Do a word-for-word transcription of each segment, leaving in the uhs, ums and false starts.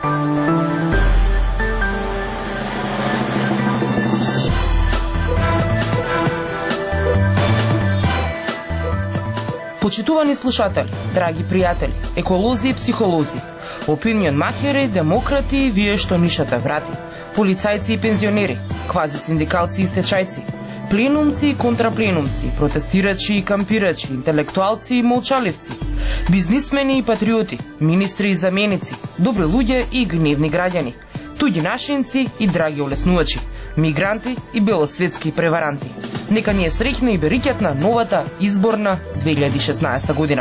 Почитувани слушатели, драги пријатели, еколози и психолози, опинион махери, демократи, вие што нишата врати, полицајци и пензионери, квази синдикалци и стечајци, пленумци и контрапленумци, протестирачи и кампирачи, интелектуалци и молчаливци, бизнисмени и патриоти, министри и заменици, добри луѓе и гневни граѓани, туѓи нашинци и драги олеснувачи, мигранти и белосветски преваранти. Нека ни е среќна и берикетна новата изборна две илјади и шеснаесета година.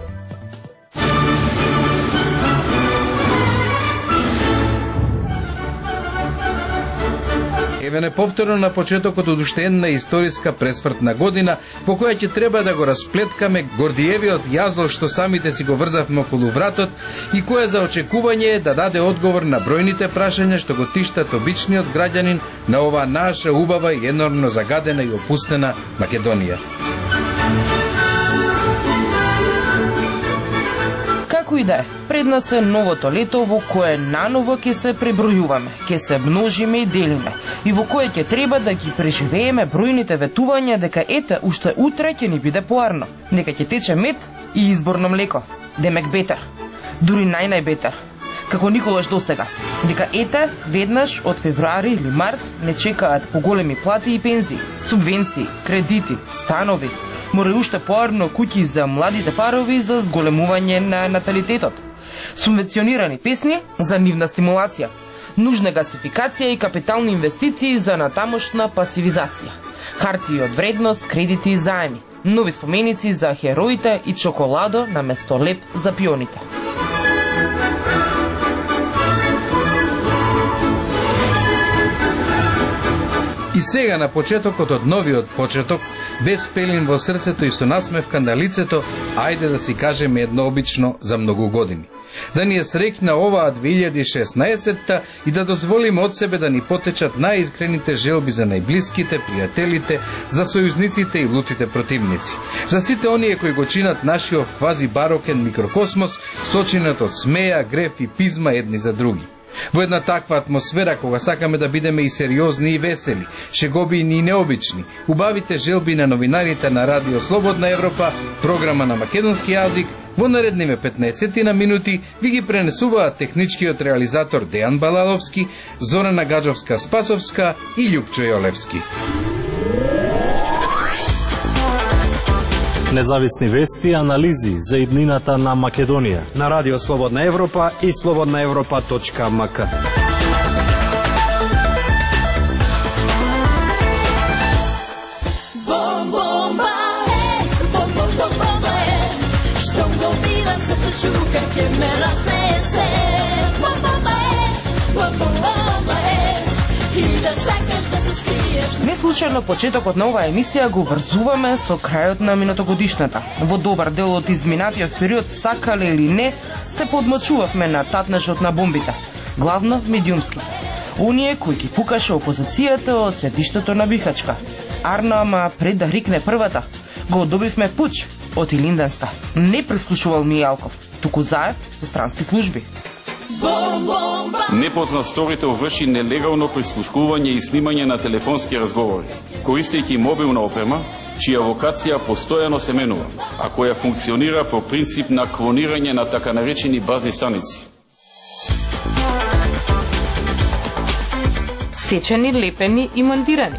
Еве неповторно на почетокот од уште една историска пресвртна година, по која ќе треба да го расплеткаме Гордиевиот јазол што самите си го врзавме околу вратот и која за очекување е да даде одговор на бројните прашања што го тиштат обичниот граѓанин на оваа наша убава и енормно загадена и опустена Македонија. Како и да е, пред нас е новото лето во кое наново ќе се пребројуваме, ќе се множиме и делиме, и во кое ќе треба да ги преживееме бројните ветувања дека ете, уште утре ќе ни биде поарно, дека ќе тече мед и изборно млеко, демек бетер, дури нај-најбетер, како никогаш досега, дека ете, веднаш од февруари или март не чекаат поголеми плати и пензии, субвенции, кредити, станови, мора уште поарно куќи за младите парови за зголемување на наталитетот, субвенционирани песни за нивна стимулација, нужна гасификација и капитални инвестиции за натамошна пасивизација, хартии од вредност, кредити и заеми, нови споменици за хероите и чоколадо на место леп за пионите. И сега на почетокот од новиот почеток, без пелин во срцето и со насмевка на лицето, ајде да си кажеме едно обично за многу години. Да ни е среќна оваа две илјади и шеснаесетта и да дозволиме од себе да ни потечат најискрените желби за најблиските, пријателите, за сојузниците и лутите противници. За сите оние кои го чинат нашиот квази барокен микрокосмос, сочинат од смеја, греф и пизма едни за други. Во една таква атмосфера, кога сакаме да бидеме и сериозни и весели, шеговини и необични, убавите желби на новинарите на Радио Слободна Европа, програма на македонски јазик, во наредниве петнаесет на минути ви ги пренесуваат техничкиот реализатор Дејан Балаловски, Зорана Гаджовска-Спасовска и Љупчо Јолевски. Независни вести и анализи за иднината на Македонија на Радио Слободна Европа и слободна европа точка ем ка. Неслучајно почетокот на оваа емисија го врзуваме со крајот на минатогодишната. Во добар дел од изминатиот период, сакале или не, се подмочувавме на татнежот на бомбите, главно медиумски. Оние кои ги пукаше опозицијата од седиштето на Бихачка. Арно, ама пред да рикне првата, го добивме пуч од Илинденста. Не прислушувал Мијалков, туку заед со странски служби. Непознат сторител врши нелегално прислушкување и снимање на телефонски разговори, користејќи мобилна опрема, чија локација постојано се менува, а која функционира по принцип на клонирање на така наречени базни станици. Сечени, лепени и монтирани.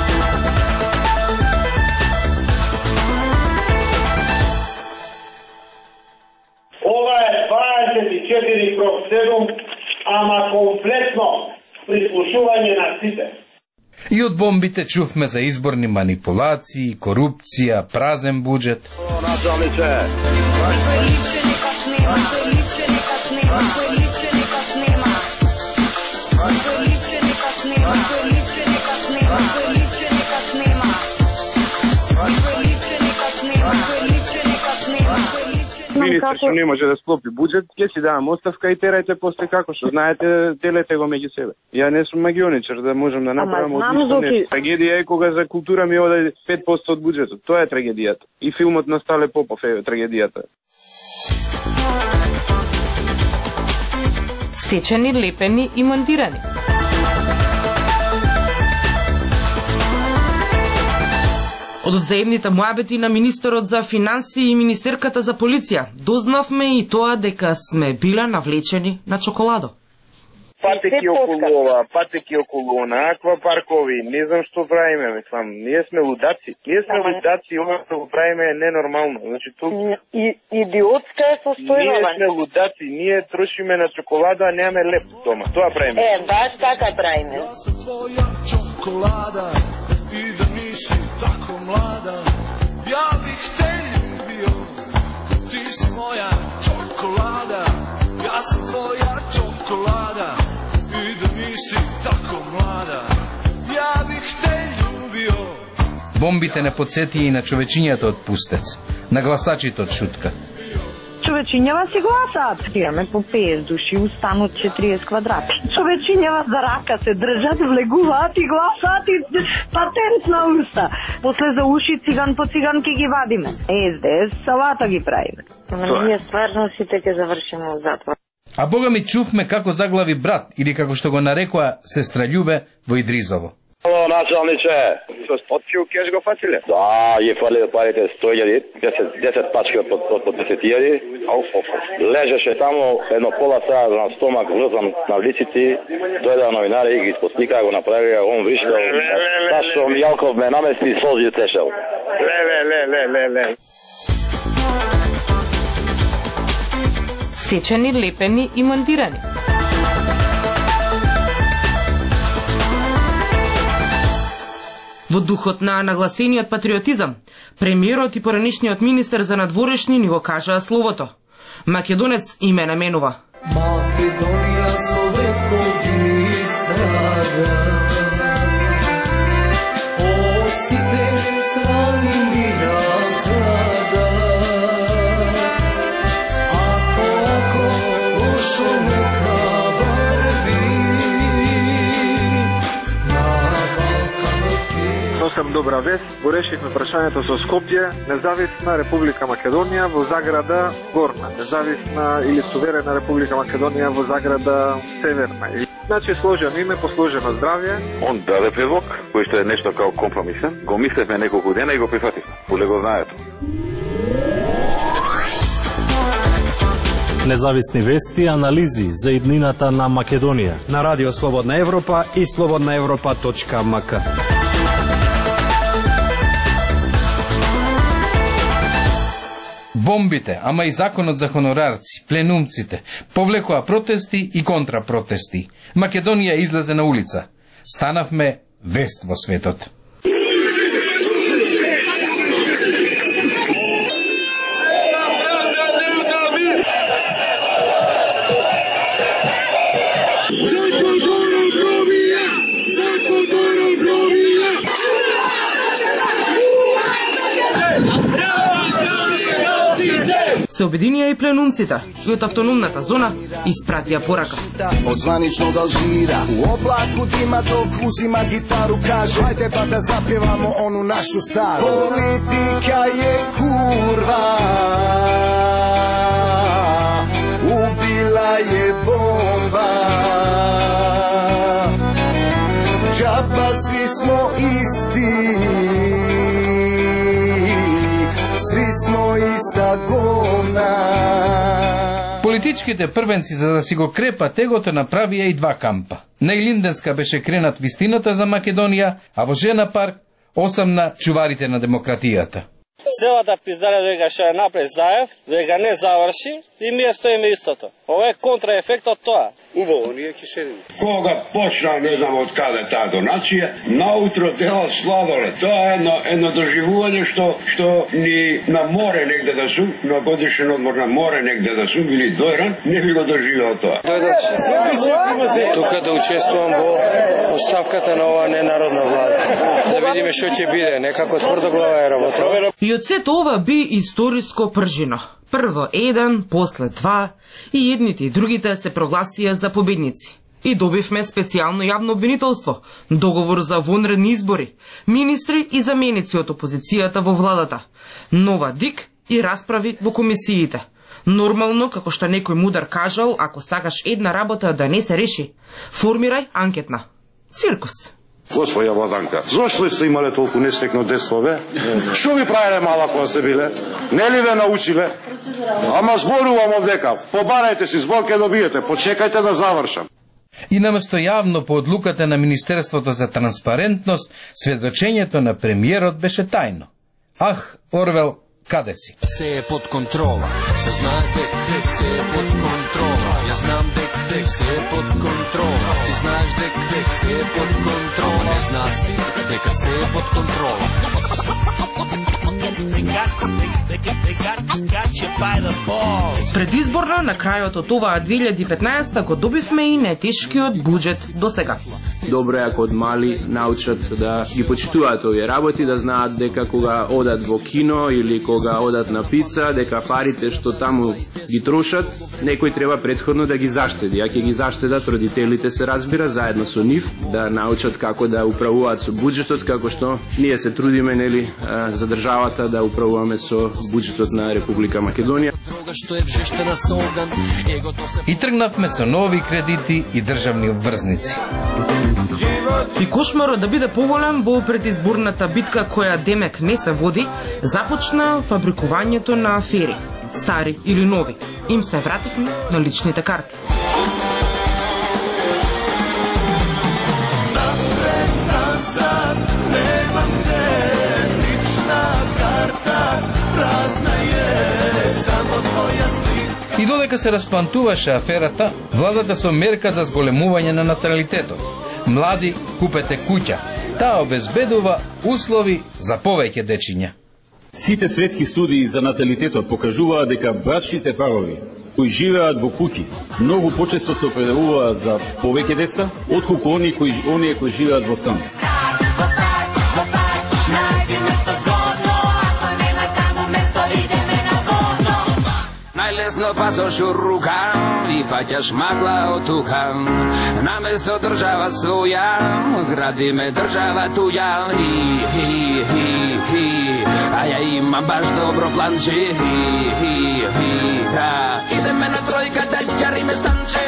Ова е дваесет и четири кроз седум, ама комплетно прислушување на сите. И од бомбите чувме за изборни манипулации, корупција, празен буџет. Министр што не може да склопи буџет, ќе си давам оставка и терајте после како што знаете, телете го меѓу себе. Ја не сум магионичар да можам да направам одлично нещо. Трагедија е кога за култура ми одаде пет проценти од буџетот. Тоа е трагедијата. И филмот на Стале Попов е трагедијата. Сечени, лепени и монтирани. Од взаимните муабети на министерот за финансии и министерката за полиција дознавме и тоа дека сме биле навлечени на чоколадо. Патеки околу ова, патеки околу она, аквапаркови, не знам што правиме, мислам, ние сме лудаци. Ние сме лудаци, ова што го правиме е ненормално. Значи тук и идиотска е состојба. Ние сме лудаци, ние трошиме на чоколада, а немаме леп дома. Тоа правиме. Е, баш така правиме. Твоја чоколада и да ниси тако млада, ја бих те љубио. Ти си моја чоколада, ја сум твоја čokolada i da nisi tako mlada, ja bih te ljubio. Бомбите не подсети и на човечињата од Пустец, на гласачите од Шутка. Човечињава си гласаат, имаме по петдесет души, устанот четириесет квадрати. Човечињава за рака се држат, влегуваат и гласаат и патент на уста. После за уши циган по циган ке ги вадиме. Ес Де Ес салата ги правиме. Ние стварно сите ќе завршиме во затвор. А бога ми чувме како заглави брат, или како што го нарекоа сестра Љубе во Идризово. Ало, началниче, од кју кеш го фатиле? Да, ги фали парите сто илјади, десет пачки од по десет илјади. Лежеше тамо едно пола саат на стомак врзан на лицици, дојдеа новинари и ги спостика, го направија, он вишкал. Сашо Мијалков ме намести и солзи тешел. Ле, ле, ле, ле, ле, ле. Сечени, лепени и монтирани. Во духот на нагласениот патриотизам, премиерот и поранешниот министер за надворешни ни го кажаа словото. Македонец име наменува. Македонија со векови страда, осите страни мира страда. Ако, ако, лошо нека върви, на Балканот ти. Носам добра вест, го решивме прашањето со Скопје, независна Република Македонија во заграда Горна, независна или суверена Република Македонија во заграда Северна. Значи сложено име, посложено здравје. Он даде предлог, кој што е нешто као компромисен, го мислевме неколку дена и го прифативме. Поле го знаете. Независни вести и анализи за иднината на Македонија на Радио Слободна Европа и слободна европа точка ем ка. Бомбите, ама и законот за хонорарци, пленумците, повлекоа протести и контрапротести. Македонија излезе на улица. Станавме вест во светот. Се обединија и пленумците и од автономната зона испратија порака. Од званично да алжира, у облаку дима док узима гитару, каже ајде па да запевамо ону нашу стару. Политика е курва, убила е бомба, џаба сви смо исти, сви смо иста гона. Политичките првенци за да си го крепа тегото направија и два кампа. На Илинденска беше кренат вистината за Македонија, а во Жена парк осамна чуварите на демократијата. Целата пиздарја дека ќе ја направи Заев, дека не заврши и ние стоиме истото. Ова е контраефектот тоа. Убаво, ние ќе седиме. Кога почна, не знам од каде таа донација, наутро дела сладолед. Тоа е едно, едно доживување што, што ни на море негде да сум, на годишен одмор на море негде да сум, или дојран, не би го доживеал тоа. Тука да учествувам во оставката на оваа ненародна влада. Да видиме што ќе биде, некако тврдоглава е работа. И од сето ова би историско пржино. Прво еден, после два, и едните и другите се прогласија за победници. И добивме специјално јавно обвинителство, договор за вонредни избори, министри и заменици од опозицијата во владата, нова ДИК и расправи во комисиите. Нормално, како што некој мудар кажал, ако сакаш една работа да не се реши, формирај анкетна. Циркус. Господја Владанка, зошто сте имале толку несвекно детство, бе? Шо ви правиле мала кога сте биле? Не ли ве научиле? Ама зборувам овдека. Побарајте си збор, ке добиете. Почекајте да завршам. И наместо јавно по одлуката на Министерството за транспарентност, сведочењето на премиерот беше тајно. Ах, Орвел, каде си? Се е под контрола. Се знае дек, дек се е под контрола. Ја знам дек, дек се е под контрола. Ти знаеш дек, дек се е под контрола. Не знаеш си дека се е под контрола. Предизборно на крајот од оваа две илјади и петнаесета го добивме и најтешкиот буџет до сега. Добро е ако од мали научат да ги почитуваат овие работи, да знаат дека кога одат во кино или кога одат на пица, дека парите што таму ги трошат, некој треба претходно да ги заштеди. А ќе ги заштедат родителите, се разбира, заедно со нив, да научат како да управуваат со буџетот, како што ние се трудиме, нели, за државата да управуваме со буџетот на Република Македонија. И тргнавме со нови кредити и државни обврзници. И кошмарот да биде поголем во предизборната битка која демек не се води, започна фабрикувањето на афери, стари или нови. Им се вративме на личните карти. И додека се распантуваше аферата, владата со мерка за зголемување на наталитетот. Млади, купете куќа. Таа обезбедува услови за повеќе дечиња. Сите светски студии за наталитетот покажуваат дека брачните парови кои живеат во куќи многу почесто се определуваат за повеќе деца отколку оние кои оние кои живеат во стан. Најлесно па со шурука и паќаш магла од тука. Наместо држава своја, градиме држава туја. Хи, хи, хи, хи, а ја имам баш добро планче. Хи, хи, хи, да. Идеме на тројка да ќариме станче.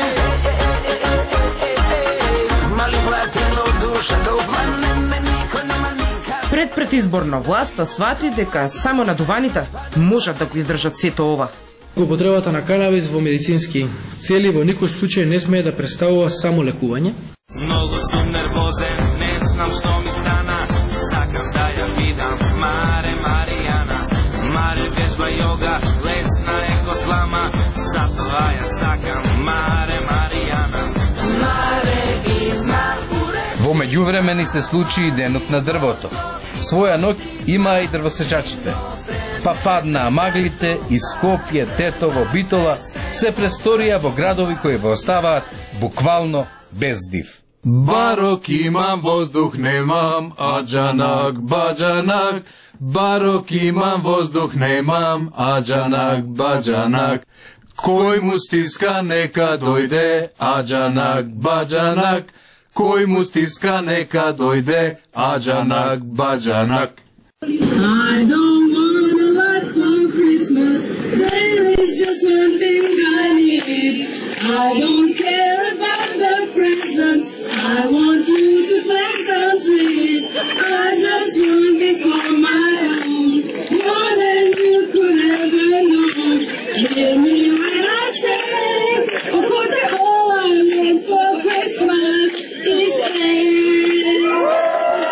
Мали платено душа да упланеме, никој нема никак. Пред предизборна власта свати дека само надуваните можат да го издржат сето ова. Употребата на канабис во медицински цели во никој случај не смее да представува само лекување. Многу сум нервозен, не знам што ми стана. Сакам да ја видам, Маре Маријана. Маре вежба јога, лесна е ко слама. Затоа ја сакам, Маре Маријана. Маре бизна уре. Во меѓувреме ни се случи и денот на дрвото. Своја ноќ има и дрвосечачите. Па паднаа маглите и Скопје, Тетово, Битола се престорија во градови кои во оставаат буквално без див. Барок имам, воздух немам, аџанак, баџанак. Барок имам, воздух немам, аџанак, баџанак. Кој му стиска нека дојде, аџанак, баџанак. Кој му стиска нека дојде, аџанак, баџанак. I don't want a lot for Christmas. There is just one thing I need. I don't care about the presents. I want you to plant some trees. I just want this for my own, more than you could ever know. Hear me when I say, of course, all I want for Christmas is air.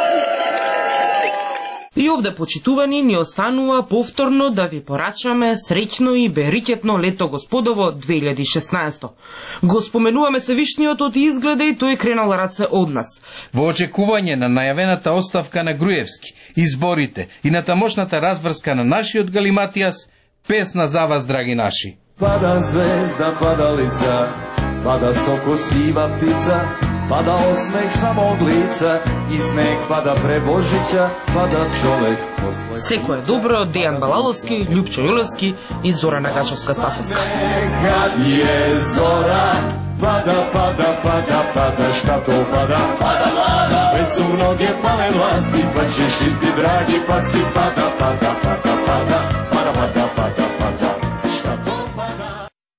И овде, почитувани, ни останува повторно да ви порачаме среќно и берикетно лето господово две илјади и шеснаесета. Го споменуваме Севишниот и изгледа и тој кренал раце од нас. Во очекување на најавената оставка на Груевски, изборите и на тамошната разврска на нашиот Галиматијас, песна за вас, драги наши. Пада звезда, пада лица, пада соко сива птица, пада осмех самог лица и снег пада пребожиќа, пада човек после... Секој е добро, Дејан Балаловски, Љупчо Јулевски и Зора Нагачевска-Спасовска. Некад е зора, пада, пада, пада, пада, шта то пада, пада, пада, веќе су многе пале власти, па ќе ти драги пасти, пада, пада, пада, пада, пада, пада, пада, пада.